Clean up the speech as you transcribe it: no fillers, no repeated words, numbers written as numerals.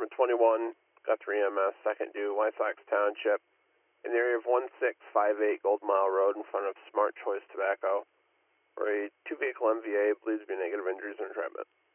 21, Guthrie EMS, second due, Wysox Township, in the area of 1658 Gold Mile Road in front of Smart Choice Tobacco, where a two-vehicle MVA believes to be negative injuries and entrapment.